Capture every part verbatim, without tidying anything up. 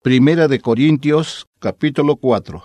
Primera de Corintios, capítulo cuatro.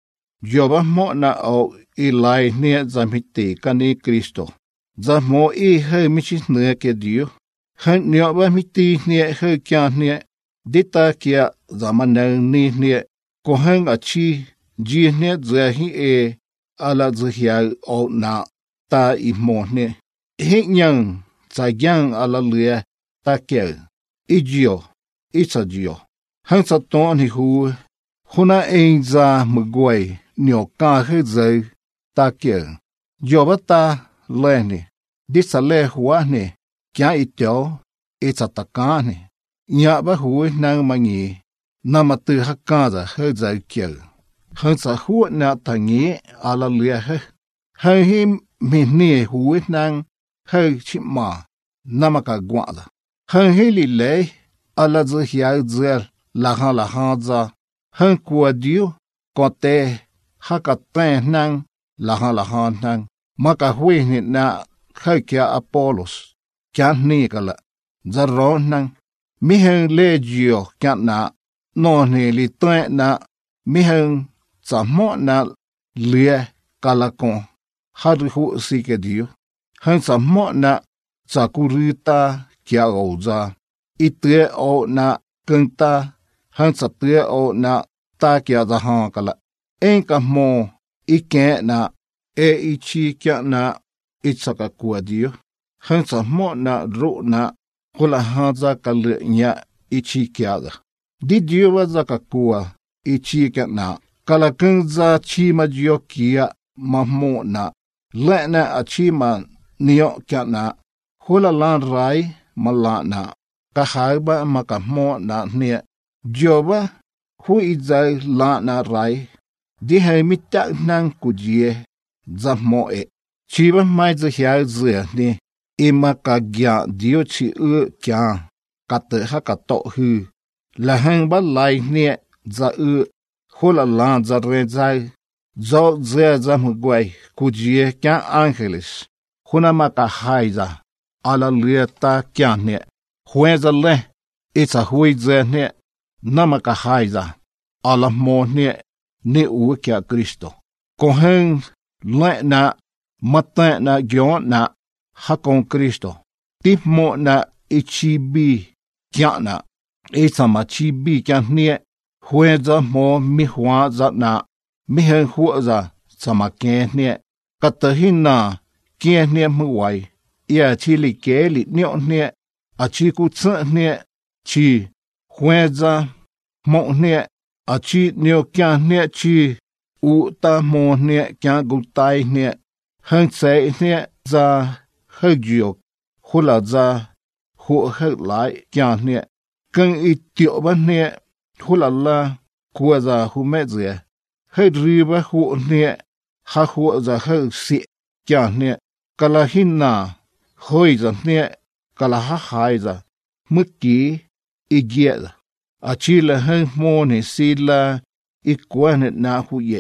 Jehová mo na o ilai ne zamiti kani Cristo. Zamo i he michis ne ke Dio. Han nyo ba miti ne he kya ne. Dita kia zamana ni ne. Ko hang a chi ji ne zahi e ala zahia o na ta i mo ne. He nyang za yang ala lia ta ke. I jio. I sa jio. Hang sa ton hi hu. Huna ein za mugwai. Nyo ka he zai ta ke. Jehová ta le ne. Disa le hua ne. Kya i teo. I sa ta ka ne. Nya ba hui nang mangi. Nama tu ha ka za he zai ke. Hang sa hu na ta ngi ala lia he. Hang hi mi ni hui nang he chi ma. Nama ka gwa za. Hang hi li le. Ala zi hia zi la ha la ha za. Hang kua Dio. Ko te. Ha ka ten nang. La ha la ha nang. Ma ka hui ni na. He kia Apollos. Kia ni ka la. Za ro nang. Mi heng le jio kia na. No ni li ten na. Mi heng za mo na. Lie ka la kon. Ha ri hu si ke Dio. Heng za mo na. Za kurita kia o za. I te o na keng ta. Heng za te o na. Ta kia za ha ka la. En ka mo. I ke na. E i chi kia na. I sa ka kua Dio. Heng sa mo na ro na. Hula ha za ka le nya. I chi kia za. Di Dio wa za ka kua. I chi kia na. Ka la keng za chi ma jio kia. Ma mo na. Le na a chi ma nio kia na. Hula lan rai ma la na. Ka hai ba ma ka mo na nia. Jio ba. Hu i zai la na rai. Di hai mi tak nang ku jie. Za mo e. Chi ba mai zi hia zi ni. I ma ka gya Dio chi u kya. Ka te ha ka to hu. La hang ba lai ni. Za u. Hula lan za re zai. Zo zi za mu guai. Ku jie kya angelis. Huna ma ka hai za. Ala lia ta kya ni. Huen za le. I sa hui zi ni. Na ma ka hai za. Ala mo ni. Ni u kia Kristo. Ko heng le na. Mata na gyo na. Ha con Kristo. Tip mo na i chi bi. Kya na. I sa ma chi bi kya ni. Hue za mo mi hua za na. Mi heng hua za. Sa ma kien ni. Ka te hin na. Kien ni mu wai. Ia chi li ke li nio ni. A chi ku tsa ni. Chi. Hue za. Mo ni. A chi nio kya ni chi. U ta mo ni kya gu tai ni. Heng se ni za. He jio. Hula za. Hu he lai kya ni. Keng i tio ba ni. Hula la. Kua za hu me zi. He ri ba hu ni. Ha hu za he si. Kya ni. Kala hin na. Hoi za ni. Kala ha hai za. Mức ký. I gie za. A chi la heng mo ni si la. I kwa ni na hu ye.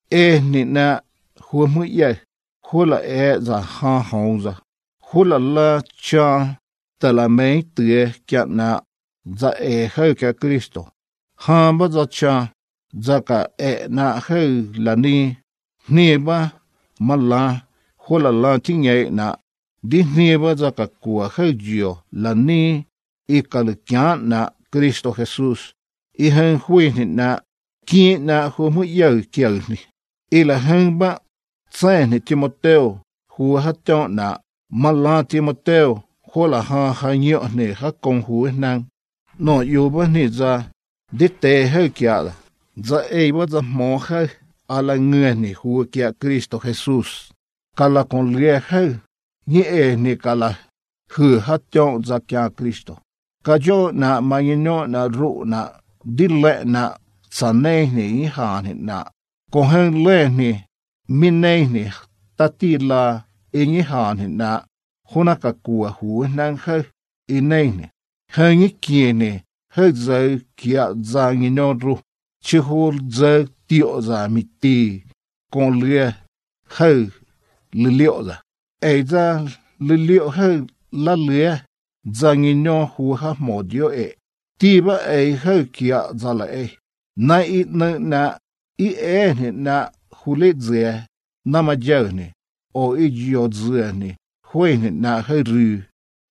E ni na. Hu mu ye. Hula e za ha hong za. Hula la cha. Ta la mei tue kia na. Za e heu kia Kristo. Ha ba za cha. Za ka e na heu la ni. Ni ba. Ma la. Hula la ting ye na. Di ni ba za ka kua heu jio. La ni. I ka le kia na. Kristo Jesus. I heng hui ni na. Ki na hu mu yau kia ni. I la heng ba. Tsae ni Timoteo. Hu ha tiong na. Ma la Timoteo. Hula ha ha nyo ni ha kong hu nang. No yu ba ni za. Di te heu kia la. Za e ba za mo heu. Ala ngư ni hu kia Kristo Jesus. Ka la kong lia heu. Ni e ni ka la. Hu ha tiong za kia Kristo. Ka jo na ma ino na ru na. Di le na. Sa ne ni ha ni na. Ko heng le ni. Mi ne ni. Ta ti la. I ni ha ni na. Huna ka kua hu nang heu. I ne ni. Heu ni kie ni. Heu zau kia za ngi no ru. Chi hu zau tio za mi ti. Kon lia. Heu. Li lio za. E za li lio heu. La lia. Za ngi no hu ha mo dio e. Tiba ai hơi kia ra lại. Na ít nơ na ý e nè na hule dè na mà giờ nè. O ý dìa dìa nè. Huê nè na hơi rư.